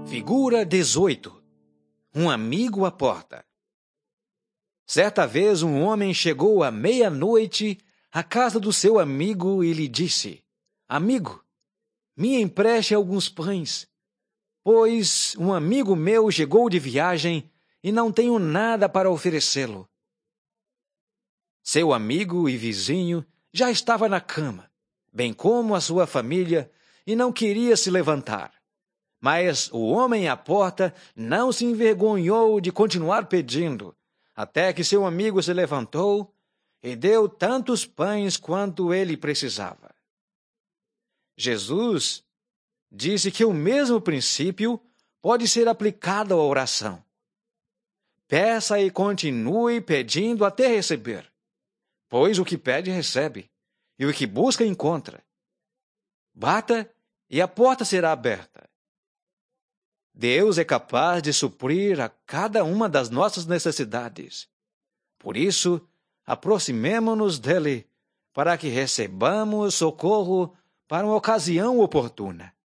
Figura 18. Um amigo à porta. Certa vez um homem chegou à meia-noite à casa do seu amigo e lhe disse: Amigo, me empreste alguns pães, pois um amigo meu chegou de viagem e não tenho nada para oferecê-lo. Seu amigo e vizinho já estava na cama, bem como a sua família, e não queria se levantar. Mas o homem à porta não se envergonhou de continuar pedindo, até que seu amigo se levantou e deu tantos pães quanto ele precisava. Jesus disse que o mesmo princípio pode ser aplicado à oração. Peça e continue pedindo até receber, pois o que pede recebe, e o que busca encontra. Bata e a porta será aberta. Deus é capaz de suprir a cada uma das nossas necessidades. Por isso, aproximemo-nos dele, para que recebamos socorro para uma ocasião oportuna.